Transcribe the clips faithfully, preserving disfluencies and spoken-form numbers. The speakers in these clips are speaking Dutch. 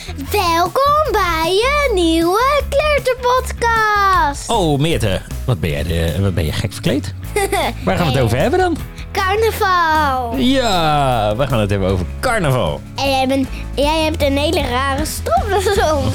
Welkom bij een nieuwe Kleuterpodcast. Oh, Meerte, wat ben jij, de, wat ben je gek verkleed? Waar gaan we het over hebben dan? Carnaval. Ja, we gaan het hebben over carnaval. En jij, bent, jij hebt een hele rare stropdas om.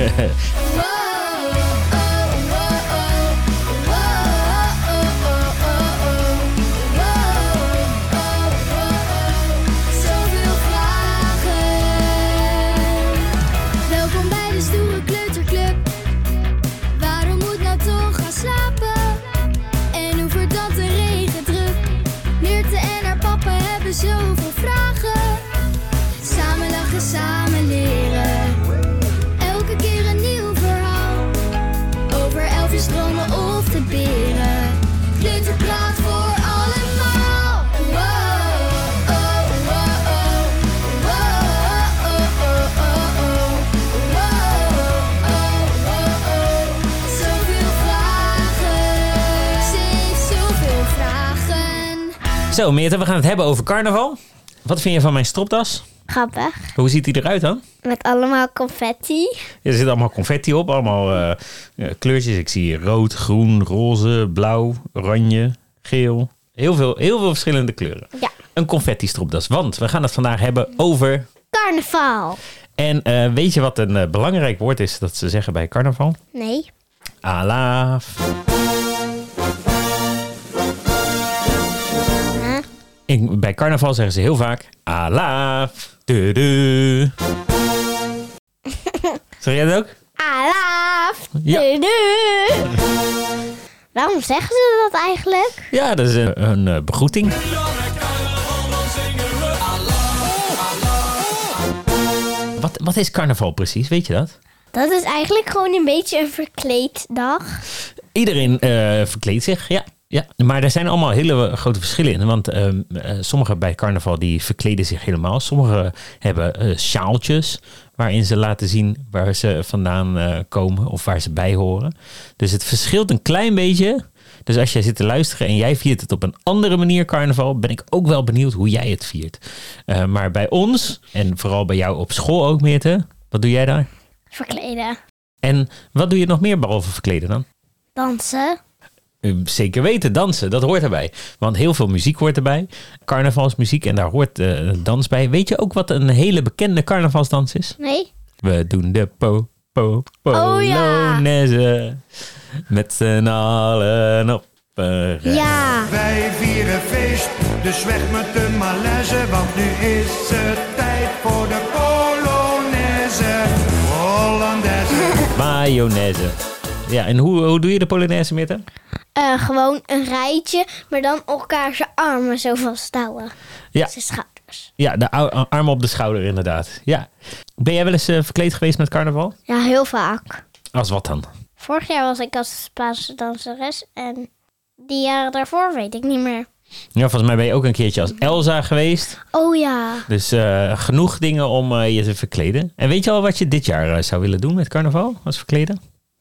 Zoveel vragen, samen lachen, samen leren. Elke keer een nieuw verhaal, over elfjes, dromen of de beren. Kleuterpraat voor allemaal. Wow, oh, wow, oh. Wow, oh, oh, oh, oh. Wow, oh, oh, oh. Zoveel vragen, ze heeft zoveel vragen. Zo, Meerte, we gaan het hebben over carnaval. Wat vind je van mijn stropdas? Grappig. Hoe ziet die eruit dan? Met allemaal confetti. Er zit allemaal confetti op, allemaal uh, kleurtjes. Ik zie rood, groen, roze, blauw, oranje, geel. Heel veel, heel veel verschillende kleuren. Ja. Een confetti stropdas, want we gaan het vandaag hebben over... Carnaval. En uh, weet je wat een uh, belangrijk woord is dat ze zeggen bij carnaval? Nee. Alaaf. In, bij carnaval zeggen ze heel vaak alaaf. Du, du. Zeg jij dat ook? Alaaf. Ja. Du, du. Waarom zeggen ze dat eigenlijk? Ja, dat is een, een uh, begroeting. Wat, wat is carnaval precies? Weet je dat? Dat is eigenlijk gewoon een beetje een verkleeddag. Iedereen uh, verkleedt zich, ja. Ja, maar er zijn allemaal hele grote verschillen in. Want uh, uh, sommigen bij carnaval die verkleden zich helemaal. Sommigen hebben uh, sjaaltjes waarin ze laten zien waar ze vandaan uh, komen of waar ze bij horen. Dus het verschilt een klein beetje. Dus als jij zit te luisteren en jij viert het op een andere manier carnaval, ben ik ook wel benieuwd hoe jij het viert. Uh, maar bij ons, en vooral bij jou op school ook, Meerte, wat doe jij daar? Verkleden. En wat doe je nog meer behalve verkleden dan? Dansen. Zeker weten, dansen, dat hoort erbij. Want heel veel muziek hoort erbij. Carnavalsmuziek en daar hoort uh, dans bij. Weet je ook wat een hele bekende carnavalsdans is? Nee. We doen de po, po, polonaise. Oh, ja. Met z'n allen op een rij. Ja. Wij vieren feest, dus weg met de malaise. Want nu is het tijd voor de polonaise. Hollandaise. Mayonaise. Ja, en hoe, hoe doe je de polonaise, Meerte? Uh, gewoon een rijtje, maar dan elkaar zijn armen zo vasthouden. Ja. Zijn schouders. Ja, de armen op de schouder inderdaad. Ja. Ben jij wel eens uh, verkleed geweest met carnaval? Ja, heel vaak. Als wat dan? Vorig jaar was ik als Spaanse danseres en die jaren daarvoor weet ik niet meer. Ja, volgens mij ben je ook een keertje als Elsa geweest. Oh ja. Dus uh, genoeg dingen om uh, je te verkleden. En weet je al wat je dit jaar uh, zou willen doen met carnaval als verkleden?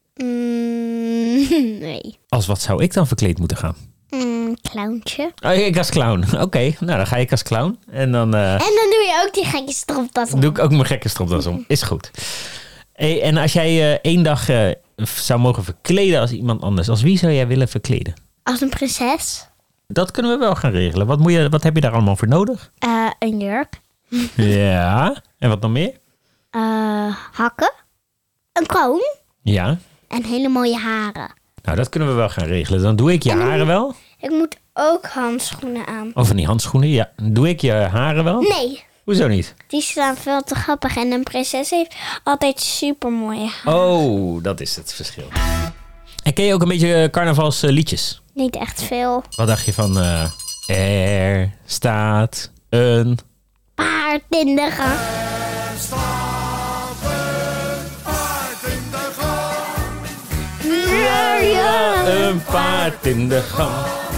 Mm, nee. Als wat zou ik dan verkleed moeten gaan? Mm, clowntje. Oh, ik als clown. Oké, okay, nou dan ga ik als clown. En dan, uh, en dan doe je ook die gekke stropdas om. Doe ik ook mijn gekke stropdas om. Is goed. Hey, en als jij uh, één dag uh, zou mogen verkleden als iemand anders, als wie zou jij willen verkleden? Als een prinses. Dat kunnen we wel gaan regelen. Wat, moet je, wat heb je daar allemaal voor nodig? Uh, een jurk. Ja. En wat nog meer? Uh, hakken. Een kroon. Ja. En hele mooie haren. Nou, dat kunnen we wel gaan regelen. Dan doe ik je haren moet, wel. Ik moet ook handschoenen aan. Oh, van die handschoenen? Ja. Doe ik je haren wel? Nee. Hoezo niet? Die staan veel te grappig. En een prinses heeft altijd super mooie haren. Oh, dat is het verschil. En ken je ook een beetje carnavalsliedjes? Niet echt veel. Wat dacht je van... Uh, er staat een... paard in de gang. Er staat een paard in de gang. Ja, ja, een paard in de gang.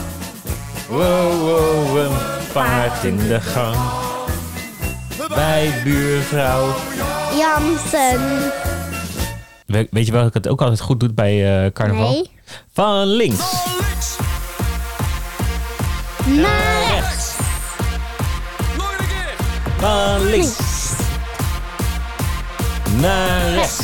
Wow, wow, een paard in de gang. Bij buurvrouw Jansen. We, weet je welke het ook altijd goed doet bij uh, carnaval? Nee. Van links Van links naar rechts. nog een keer. Van links Tovenares.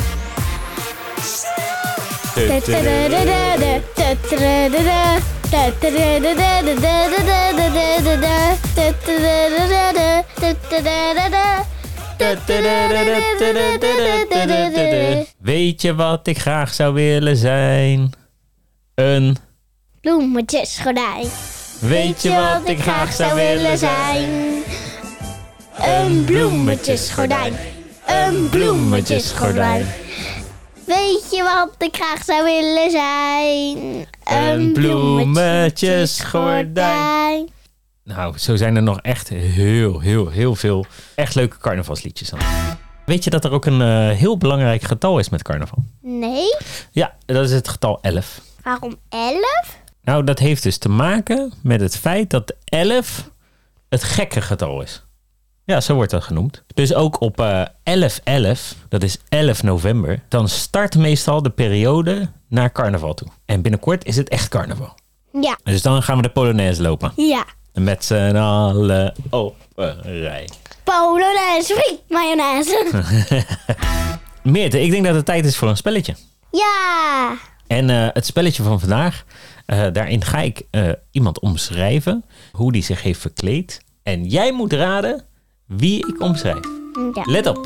Weet je wat ik graag zou willen zijn? Een... bloemetjesgordijn. Weet je wat ik graag zou willen zijn? Een bloemetjesgordijn. Een bloemetjesgordijn. Weet je wat ik graag zou willen zijn? Een bloemetjesgordijn. Nou, zo zijn er nog echt heel, heel, heel veel echt leuke carnavalsliedjes dan. Weet je dat er ook een uh, heel belangrijk getal is met carnaval? Nee? Ja, dat is het getal elf. Waarom elf? Nou, dat heeft dus te maken met het feit dat elf het gekke getal is. Ja, zo wordt dat genoemd. Dus ook op uh, elf elf, dat is elf november, dan start meestal de periode naar carnaval toe. En binnenkort is het echt carnaval. Ja. Dus dan gaan we de Polonaise lopen. Ja. Met z'n allen op een rij. Polonaise, friet, mayonaise. Meerte, ik denk dat het tijd is voor een spelletje. Ja. En uh, het spelletje van vandaag, uh, daarin ga ik uh, iemand omschrijven hoe die zich heeft verkleed. En jij moet raden wie ik omschrijf. Ja. Let op.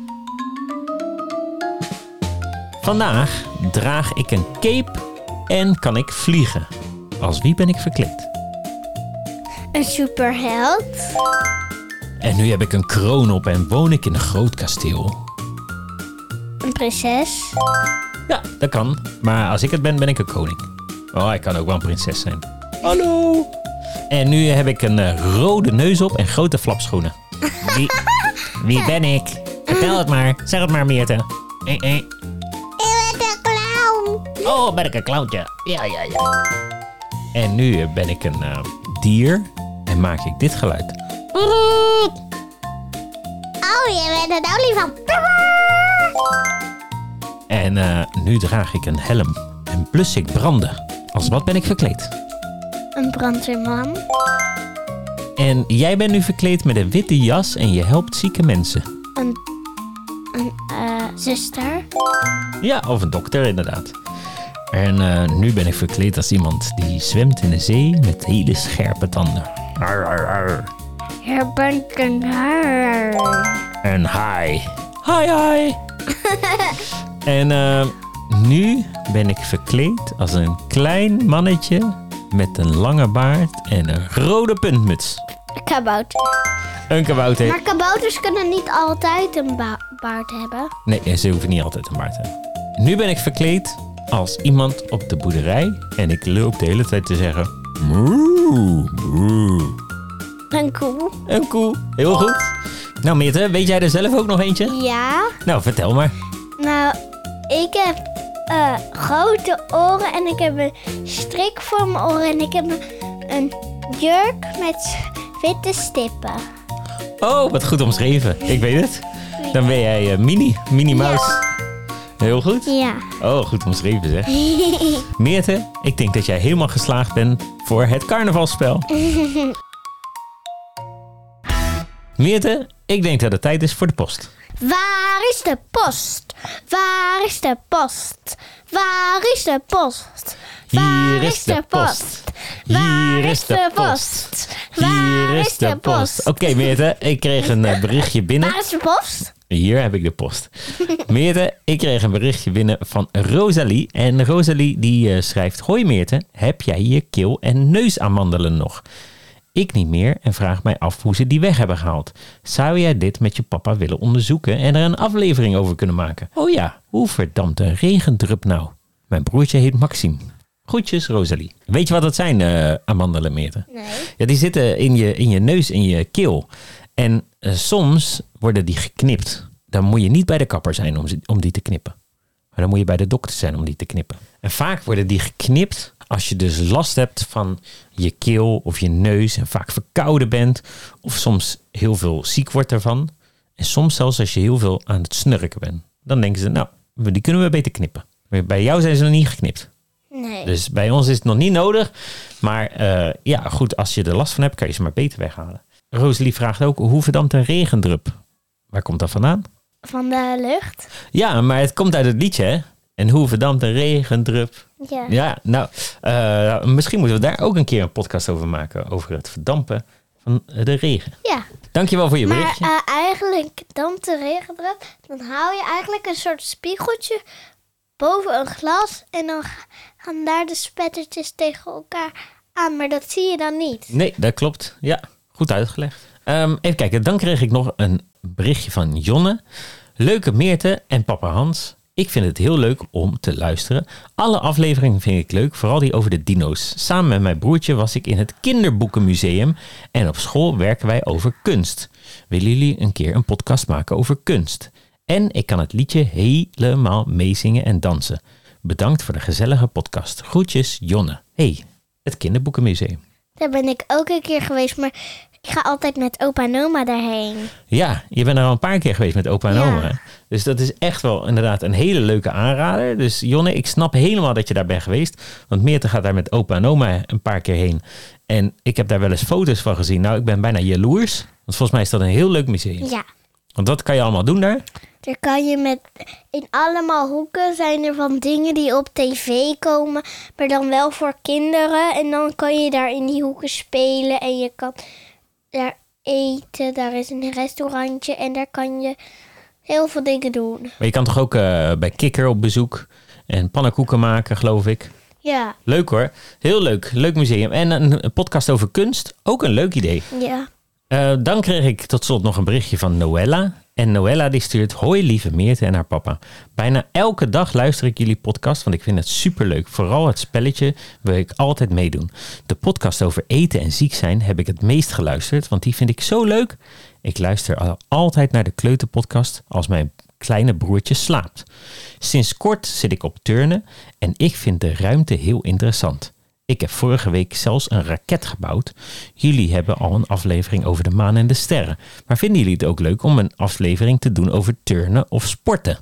Vandaag draag ik een cape en kan ik vliegen. Als wie ben ik verkleed? Een superheld. En nu heb ik een kroon op en woon ik in een groot kasteel. Een prinses. Ja, dat kan. Maar als ik het ben, ben ik een koning. Oh, ik kan ook wel een prinses zijn. Hallo. En nu heb ik een uh, rode neus op en grote flapschoenen. Wie, wie ben ik? Vertel het maar. Zeg het maar, Meerte. Eh, eh. Ik ben een clown. Oh, ben ik een clowntje? Ja, ja, ja. En nu ben ik een uh, dier en maak ik dit geluid. Oh, je bent een olifant. En uh, nu draag ik een helm en blus ik branden. Als wat ben ik verkleed? Een brandweerman. En jij bent nu verkleed met een witte jas en je helpt zieke mensen. Een, een uh, zuster. Ja, of een dokter inderdaad. En uh, nu ben ik verkleed als iemand die zwemt in de zee met hele scherpe tanden. Arr, arr, arr. Je bent een haar. En hi. Hi, hi. En uh, nu ben ik verkleed als een klein mannetje met een lange baard en een rode puntmuts. Kabouter. Een kabouter. Maar kabouters kunnen niet altijd een ba- baard hebben. Nee, ze hoeven niet altijd een baard te hebben. Nu ben ik verkleed als iemand op de boerderij en ik loop de hele tijd te zeggen... Moe, moe. Een koe. Een koe. Heel goed. Nou, Meerte, weet jij er zelf ook nog eentje? Ja. Nou, vertel maar. Nou, ik heb uh, grote oren en ik heb een strik voor mijn oren. En ik heb een, een jurk met witte stippen. Oh, wat goed omschreven. Ik weet het. Dan ben jij uh, Mini, Mini Mouse. Heel goed. Ja. Oh, goed omschreven zeg. Meerte, ik denk dat jij helemaal geslaagd bent voor het carnavalspel. Meerte, ik denk dat het tijd is voor de post. Waar is de post? Waar is de post? Waar is de post? Hier is de post. Hier is de post. Hier is de post. Oké, okay, Meerte, ik kreeg een uh, berichtje binnen. Waar is de post? Hier heb ik de post. Meerte, ik kreeg een berichtje binnen van Rosalie. En Rosalie die uh, schrijft... Hoi Meerte, heb jij je keel- en neusamandelen nog? Ik niet meer en vraag mij af hoe ze die weg hebben gehaald. Zou jij dit met je papa willen onderzoeken en er een aflevering over kunnen maken? Oh ja, hoe verdampt een regendrup nou? Mijn broertje heet Maxime. Groetjes, Rosalie. Weet je wat dat zijn, uh, amandelen, Meerte? Nee. Ja, die zitten in je, in je neus, in je keel. En uh, soms worden die geknipt. Dan moet je niet bij de kapper zijn om, om die te knippen. Maar dan moet je bij de dokter zijn om die te knippen. En vaak worden die geknipt als je dus last hebt van je keel of je neus en vaak verkouden bent. Of soms heel veel ziek wordt ervan. En soms zelfs als je heel veel aan het snurken bent. Dan denken ze, nou, die kunnen we beter knippen. Maar bij jou zijn ze nog niet geknipt. Nee. Dus bij ons is het nog niet nodig. Maar uh, ja, goed, als je er last van hebt, kan je ze maar beter weghalen. Rosalie vraagt ook, hoe verdampt een regendrup? Waar komt dat vandaan? van de lucht. Ja, maar het komt uit het liedje, hè? En hoe verdampt een regendrup? Ja. Ja, nou, uh, misschien moeten we daar ook een keer een podcast over maken. Over het verdampen van de regen. Ja. Dankjewel voor je Maar berichtje. uh, eigenlijk dampt de regendrup. Dan hou je eigenlijk een soort spiegeltje boven een glas. En dan gaan daar de spettertjes tegen elkaar aan. Maar dat zie je dan niet. Nee, dat klopt. Ja, goed uitgelegd. Um, even kijken, dan kreeg ik nog een berichtje van Jonne. Leuke Meerte en papa Hans. Ik vind het heel leuk om te luisteren. Alle afleveringen vind ik leuk, vooral die over de dino's. Samen met mijn broertje was ik in het kinderboekenmuseum en op school werken wij over kunst. Willen jullie een keer een podcast maken over kunst? En ik kan het liedje helemaal meezingen en dansen. Bedankt voor de gezellige podcast. Groetjes, Jonne. Hey, het kinderboekenmuseum. Daar ben ik ook een keer geweest, maar ik ga altijd met opa en oma daarheen. Ja, je bent er al een paar keer geweest met opa en Ja. oma. Dus dat is echt wel inderdaad een hele leuke aanrader. Dus Jonne, ik snap helemaal dat je daar bent geweest. Want Meerte gaat daar met opa en oma een paar keer heen. En ik heb daar wel eens foto's van gezien. Nou, ik ben bijna jaloers. Want volgens mij is dat een heel leuk museum. Ja. Want wat kan je allemaal doen daar? Daar kan je met, in allemaal hoeken zijn er van dingen die op tv komen, maar dan wel voor kinderen. En dan kan je daar in die hoeken spelen en je kan daar eten. Daar is een restaurantje en daar kan je heel veel dingen doen. Maar je kan toch ook uh, bij Kikker op bezoek en pannenkoeken maken, geloof ik. Ja, Leuk hoor. Heel leuk. Leuk museum. En een, een podcast over kunst. Ook een leuk idee. ja. Uh, dan kreeg ik tot slot nog een berichtje van Noella. En Noella die stuurt: hoi lieve Meerte en haar papa. Bijna elke dag luister ik jullie podcast, want ik vind het superleuk. Vooral het spelletje wil ik altijd meedoen. De podcast over eten en ziek zijn heb ik het meest geluisterd, want die vind ik zo leuk. Ik luister al altijd naar de kleuterpodcast als mijn kleine broertje slaapt. Sinds kort zit ik op turnen en ik vind de ruimte heel interessant. Ik heb vorige week zelfs een raket gebouwd. Jullie hebben al een aflevering over de maan en de sterren. Maar vinden jullie het ook leuk om een aflevering te doen over turnen of sporten?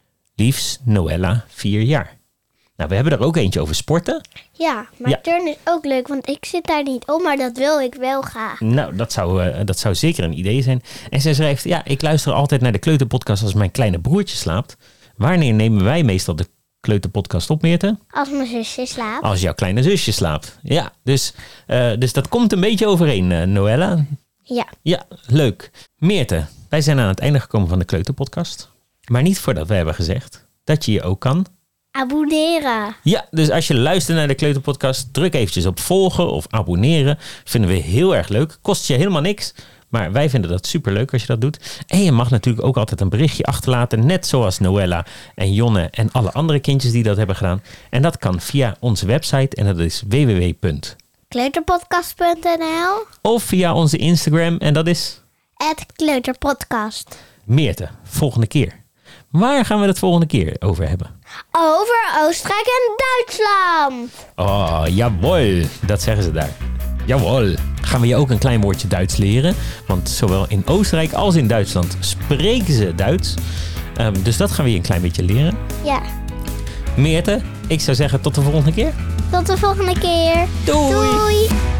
Liefs, Noella, vier jaar. Nou, we hebben er ook eentje over sporten. Ja, maar Ja. turnen is ook leuk, want ik zit daar niet op, maar dat wil ik wel graag. Nou, dat zou, uh, dat zou zeker een idee zijn. En zij schrijft: ja, ik luister altijd naar de kleuterpodcast als mijn kleine broertje slaapt. Wanneer nemen wij meestal de kleuterpodcast op, Meerte? Als mijn zusje slaapt. Als jouw kleine zusje slaapt. Ja, dus, uh, dus dat komt een beetje overeen, uh, Noella. Ja. Ja, leuk. Meerte, wij zijn aan het einde gekomen van de kleuterpodcast. Maar niet voordat we hebben gezegd dat je je ook kan. Abonneren. Ja, dus als je luistert naar de kleuterpodcast, druk eventjes op volgen of abonneren. Vinden we heel erg leuk. Kost je helemaal niks. Maar wij vinden dat superleuk als je dat doet. En je mag natuurlijk ook altijd een berichtje achterlaten. Net zoals Noella en Jonne en alle andere kindjes die dat hebben gedaan. En dat kan via onze website. En dat is w w w punt kleuterpodcast punt n l of via onze Instagram. En dat is at kleuterpodcast. Meerte. Volgende keer. Waar gaan we het volgende keer over hebben? Over Oostenrijk en Duitsland. Oh, jawel. Dat zeggen ze daar. Jawel. Gaan we je ook een klein woordje Duits leren. Want zowel in Oostenrijk als in Duitsland spreken ze Duits. Um, dus dat gaan we je een klein beetje leren. Ja. Meerte, ik zou zeggen tot de volgende keer. Tot de volgende keer. Doei. Doei.